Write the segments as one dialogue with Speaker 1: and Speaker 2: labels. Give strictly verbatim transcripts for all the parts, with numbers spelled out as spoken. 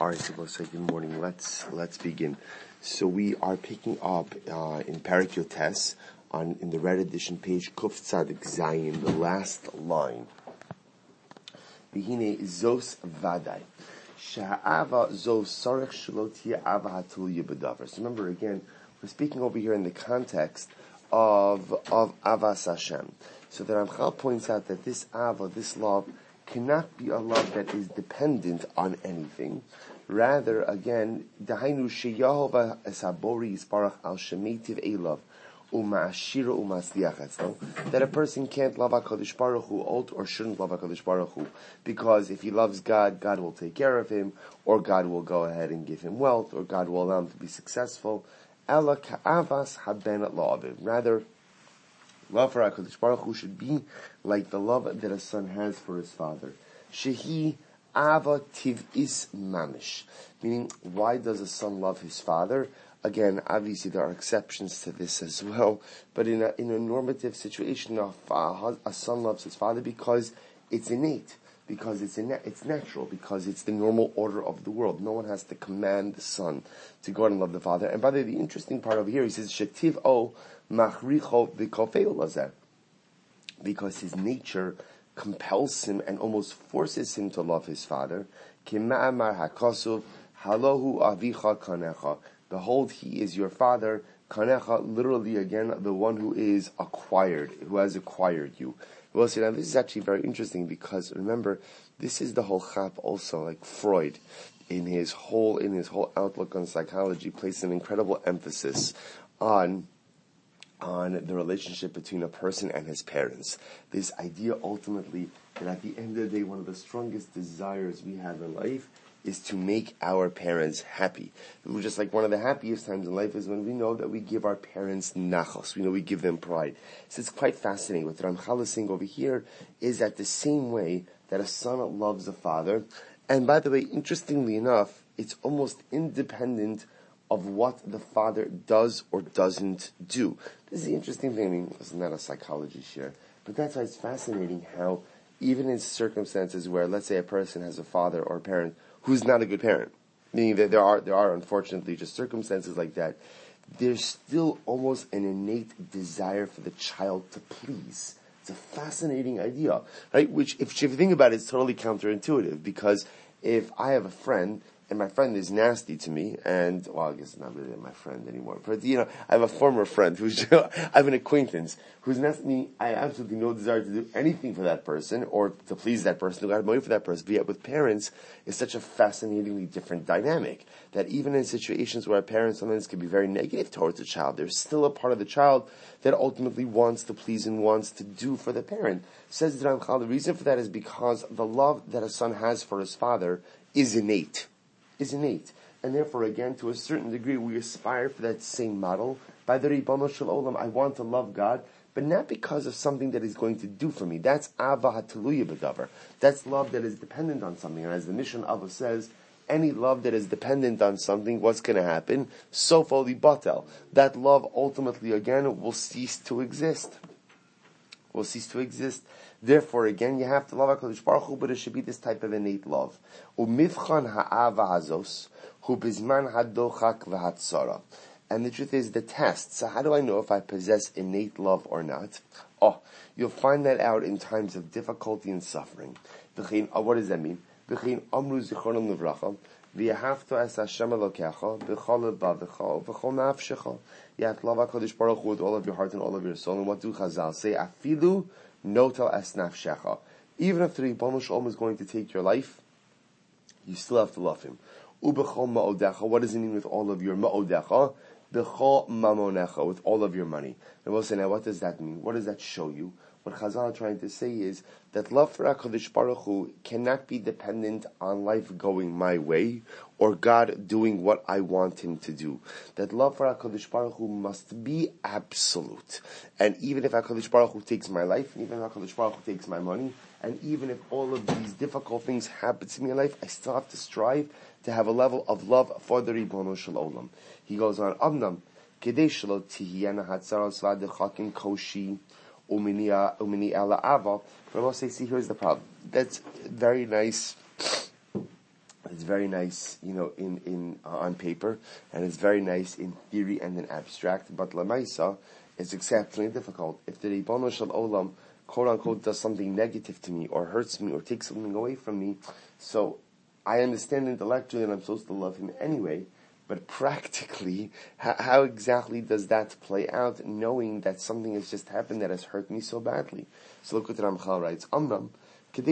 Speaker 1: All right, so let's say good morning. Let's let's begin. So we are picking up uh, in Perek Yotes on in the red edition page Kuf Tzadik Zayin, the last line. V'hine zos vaday sha'ava zos sarech shelo tiye ava hatuluya b'davar. So remember again, we're speaking over here in the context of of avas Hashem. So the Ramchal points out that this ava, this love, cannot be a love that is dependent on anything. Rather, again, dahainu sheyahova esabori yisparach al shemetiv elav uma'ashira u'masliach. That a person can't love HaKadosh Baruch Hu or shouldn't love HaKadosh Baruch Hu because if he loves God, God will take care of him, or God will go ahead and give him wealth, or God will allow him to be successful. Ela ka'avas haben la'aviv. Rather, love for HaKadosh Baruch Hu should be like the love that a son has for his father. Shehi ava tiv'is mamish. Meaning, why does a son love his father? Again, obviously there are exceptions to this as well, but in a, in a normative situation, a, a son loves his father because it's innate, because it's inna- it's natural, because it's the normal order of the world. No one has to command the son to go out and love the father. And by the way, the interesting part over here, he says, Shetiv o machricho v'kofeu lazer, because his nature compels him and almost forces him to love his father. Kima'amar hakasuv halohu avicha kanecha. Behold, he is your father, kanecha, literally again, the one who is acquired, who has acquired you. Well, see, now this is actually very interesting because remember, this is the whole chap also, like Freud, in his whole, in his whole outlook on psychology, placed an incredible emphasis on on the relationship between a person and his parents. This idea ultimately that at the end of the day, one of the strongest desires we have in life is to make our parents happy. Just like one of the happiest times in life is when we know that we give our parents nachos. We know we give them pride. So it's quite fascinating. What Ramchal is saying over here is that the same way that a son loves a father, and by the way, interestingly enough, it's almost independent of what the father does or doesn't do. This is the interesting thing. I mean, it's not a psychology share, but that's why it's fascinating how even in circumstances where, let's say, a person has a father or a parent who's not a good parent, meaning that there are there are unfortunately just circumstances like that, there's still almost an innate desire for the child to please. It's a fascinating idea, right? Which, if, if you think about it, it's totally counterintuitive, because if I have a friend and my friend is nasty to me, and, well, I guess it's not really my friend anymore, but, you know, I have a former friend who's, I have an acquaintance who's nasty to me, I have absolutely no desire to do anything for that person, or to please that person, to go out of my way for that person. But yet with parents, it's such a fascinatingly different dynamic, that even in situations where a parent sometimes can be very negative towards the child, there's still a part of the child that ultimately wants to please and wants to do for the parent. Says the Ramchal, the reason for that is because the love that a son has for his father is innate. is innate. And therefore, again, to a certain degree, we aspire for that same model. By the Ribono Shel Olam, I want to love God, but not because of something that He's going to do for me. That's Ava Hatuluya B'davar. That's love that is dependent on something. And as the Mishnah Ava says, any love that is dependent on something, what's going to happen? Sofa li batel. That love ultimately, again, will cease to exist. Will cease to exist. Therefore, again, you have to love HaKadosh Baruch Hu, but it should be this type of innate love. Umivchan ha'ava hazos hu bizman hadochak v'hatzara. And the truth is, the test. So how do I know if I possess innate love or not? Oh, you'll find that out in times of difficulty and suffering. What does that mean? V'chein amru zichronon livracha v'yahavto es Hashem Elokecha b'chol levavecha v'chol nafshecha. You have to love HaKadosh Baruch Hu with all of your heart and all of your soul. And what do Chazal say? Afilu notel es nafshecha. Even if the Ribono Shel Olam is going to take your life, you still have to love Him. Ubechol ma'odecha. What does it mean with all of your ma'odecha? Bechol mamonecha, with all of your money. And we'll say, now what does that mean? What does that show you? What Chazal are trying to say is that love for HaKadosh Baruch Hu cannot be dependent on life going my way or God doing what I want Him to do. That love for HaKadosh Baruch Hu must be absolute. And even if HaKadosh Baruch Hu takes my life, and even if HaKadosh Baruch Hu takes my money, and even if all of these difficult things happen to me in life, I still have to strive to have a level of love for the Ribono Shel Olam. He goes on, Amnam, Kedei shelo tihiyana hatzaros v'adechakim koshi umini umini ala ava. But I will say, see, here's the problem. That's very nice. It's it's very nice, you know, in, in, uh, on paper, and it's very nice in theory and in abstract, but Lamaisa is exceptionally difficult. If the Ribono Shel Olam, quote unquote, does something negative to me, or hurts me, or takes something away from me, so I understand intellectually and I'm supposed to love him anyway, but practically, how, how exactly does that play out, knowing that something has just happened that has hurt me so badly? So look what the Ramchal writes, Amram, but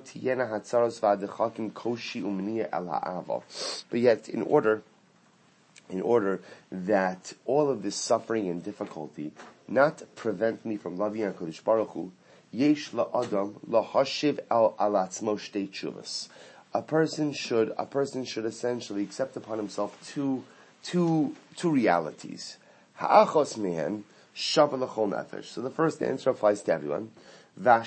Speaker 1: yet, in order, in order that all of this suffering and difficulty not prevent me from loving HaKadosh Baruch Hu, yesh la'adam lahashiv al alatzmo shtei tshuvas. A person should, a person should essentially accept upon himself two, two, two realities. Ha'achos mehem shava l'chol nefesh. So the first answer applies to everyone. The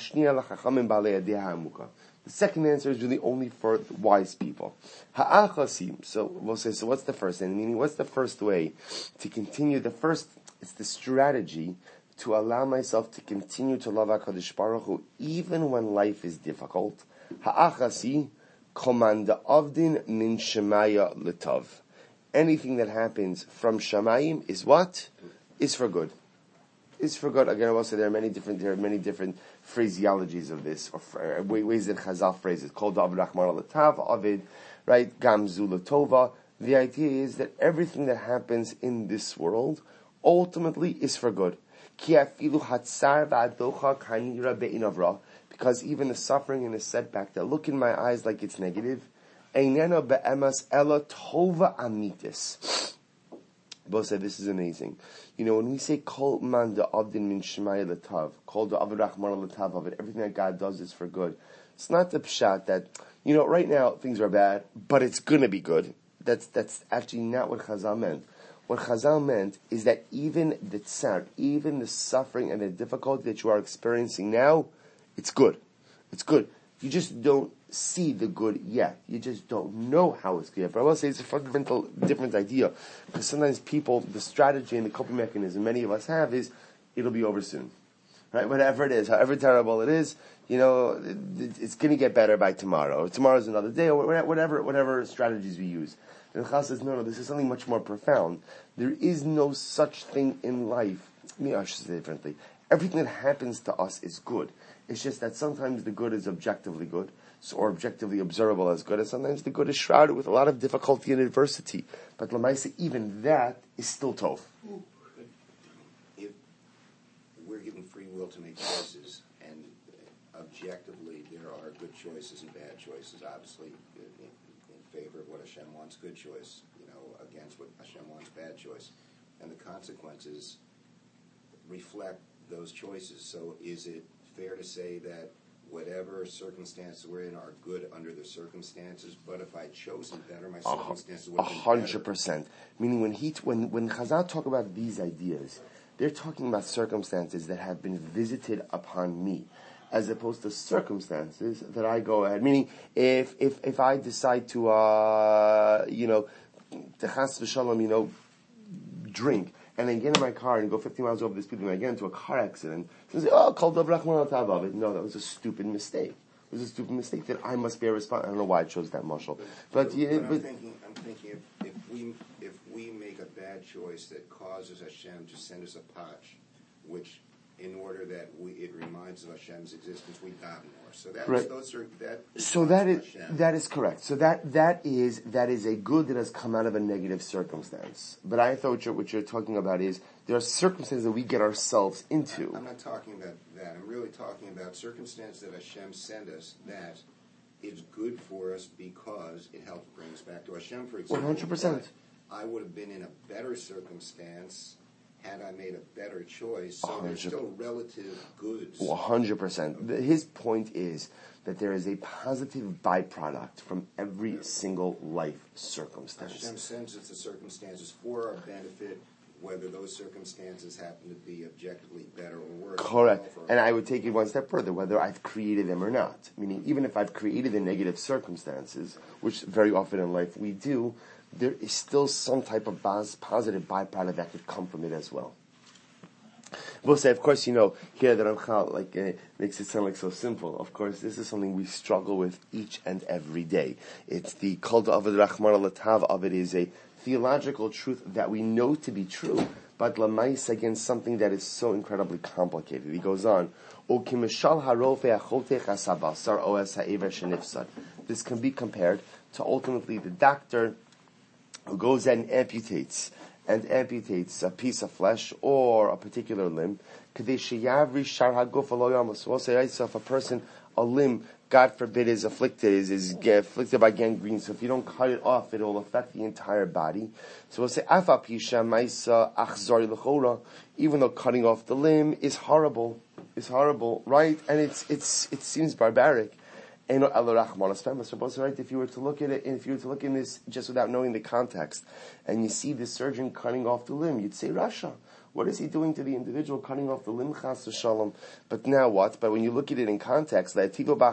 Speaker 1: second answer is really only for wise people. Ha'achasim. So we'll say, so what's the first end? Meaning, what's the first way to continue? The first, it's the strategy to allow myself to continue to love HaKadosh Baruch Hu even when life is difficult. Ha'achasi, komanda avdin min shemaya l'tov. Anything that happens from Shamayim is what? Is for good. Is for good. Again, I will say there are many different, there are many different phraseologies of this, or ways that Chazal phrases. Kol da'avid rachmana l'tav, avid, right? Gamzu l'tova. The idea is that everything that happens in this world ultimately is for good. Ki afilu hatzar v'adocha kanira be'inavra. Because even the suffering and the setback that look in my eyes like it's negative, einena be'emas ela tova amitis. Bo said, this is amazing. You know, when we say kol man da'avdin min shemaya l'tav, kol da'avid rachmana l'tav of it, everything that God does is for good. It's not the pshat that, you know, right now things are bad, but it's gonna be good. That's, that's actually not what Chazal meant. What Chazal meant is that even the tzar, even the suffering and the difficulty that you are experiencing now, it's good. It's good. You just don't see the good yet. You just don't know how it's good. But I will say it's a fundamental different idea. Because sometimes people, the strategy and the coping mechanism many of us have is, it'll be over soon. Right? Whatever it is, however terrible it is, you know, it, it's going to get better by tomorrow. Or tomorrow's another day, or whatever, whatever strategies we use. And Chal says, no, no, this is something much more profound. There is no such thing in life. Me, I should say it differently. Everything that happens to us is good. It's just that sometimes the good is objectively good, so, or objectively observable as good, and sometimes the good is shrouded with a lot of difficulty and adversity. But Lamaisa, even that is still tov.
Speaker 2: If we're given free will to make choices, and objectively there are good choices and bad choices, obviously in, in favor of what Hashem wants, good choice, you know, against what Hashem wants, bad choice, and the consequences reflect those choices. So is it fair to say that whatever circumstances we're in are good under the circumstances, but if I chosen better, my circumstances would have been better?
Speaker 1: A hundred percent. Meaning when he, when, when Chazal talk about these ideas, they're talking about circumstances that have been visited upon me, as opposed to circumstances that I go ahead. Meaning, if, if, if I decide to, uh, you know, to chas v'shalom, you know, drink, and then get in my car and go fifty miles over the speed limit, I get into a car accident, so say, oh, called Dav Rachman al Tav of it. No, that was a stupid mistake. It was a stupid mistake that I must be a responsible. I don't know why I chose that marshal. But,
Speaker 2: but,
Speaker 1: yeah,
Speaker 2: but,
Speaker 1: but
Speaker 2: I'm thinking, I'm thinking if, if we, if we make a bad choice that causes Hashem to send us a patch, which in order that we, it reminds of Hashem's existence, we daven more. So that,
Speaker 1: right.
Speaker 2: those are, that
Speaker 1: so that is,
Speaker 2: Hashem.
Speaker 1: that is correct. So that, that is, that is a good that has come out of a negative circumstance. But I thought what you're, what you're talking about is, there are circumstances that we get ourselves into.
Speaker 2: I'm not talking about that. I'm really talking about circumstances that Hashem sent us that is good for us because it helps bring us back to Hashem, for example.
Speaker 1: one hundred percent.
Speaker 2: I would have been in a better circumstance had I made a better choice. So there's still relative goods.
Speaker 1: one hundred percent. His point is that there is a positive byproduct from every single life circumstance.
Speaker 2: Hashem sends us the circumstances for our benefit, whether those circumstances happen to be objectively better or worse.
Speaker 1: Correct. And I would take it one step further, whether I've created them or not. Meaning, even if I've created the negative circumstances, which very often in life we do, there is still some type of positive byproduct that could come from it as well. We'll say, of course, you know, here the Ramchal, like, uh, makes it sound like so simple. Of course, this is something we struggle with each and every day. It's the Kol Da'avad Rachmana L'Tav of it is a theological truth that we know to be true, but Lamais against something that is so incredibly complicated. He goes on, this can be compared to ultimately the doctor who goes and amputates and amputates a piece of flesh or a particular limb. So if a person, a limb, God forbid, is afflicted, is, is afflicted by gangrene, so if you don't cut it off, it will affect the entire body. So we'll say, even though cutting off the limb is horrible, is horrible, right? And it's, it's, it seems barbaric. Right? If you were to look at it, if you were to look in this just without knowing the context, and you see the surgeon cutting off the limb, you'd say, Rasha, what is he doing to the individual cutting off the limb, chas v'shalom? But now what? But when you look at it in context, and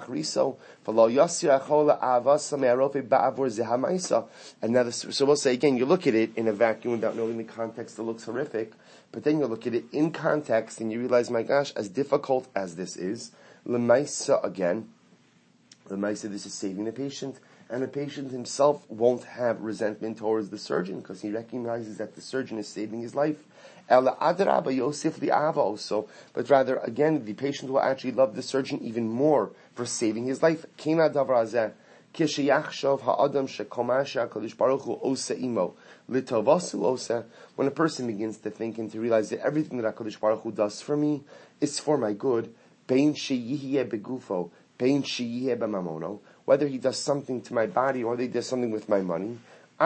Speaker 1: now this, so we'll say again, you look at it in a vacuum without knowing the context, it looks horrific, but then you look at it in context and you realize, my gosh, as difficult as this is, l'maisa again, l'maisa, this is saving the patient, and the patient himself won't have resentment towards the surgeon because he recognizes that the surgeon is saving his life. Yosef the Ava also, but rather again the patient will actually love the surgeon even more for saving his life. When a person begins to think and to realize that everything that HaKadosh Baruch Hu does for me is for my good, whether he does something to my body or he does something with my money,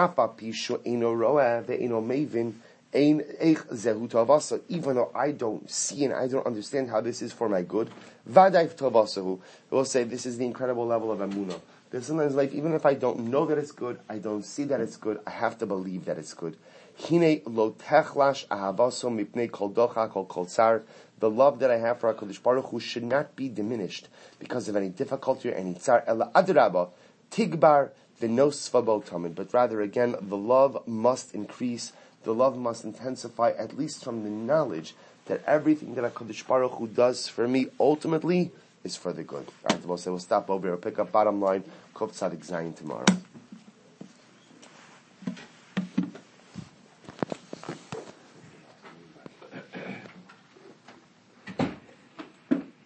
Speaker 1: even though I don't see and I don't understand how this is for my good, we'll say this is the incredible level of emunah. There's sometimes life, even if I don't know that it's good, I don't see that it's good, I have to believe that it's good. The love that I have for HaKadosh Baruch Hu should not be diminished because of any difficulty or any tsar. Ela adraba, tigbar v'nosva tamid. But rather, again, the love must increase, the love must intensify, at least from the knowledge that everything that HaKadosh Baruch Hu does for me ultimately is for the good. All right, we'll say we'll stop over here, we'll pick up bottom line, Kuf Tzadik Zayin tomorrow.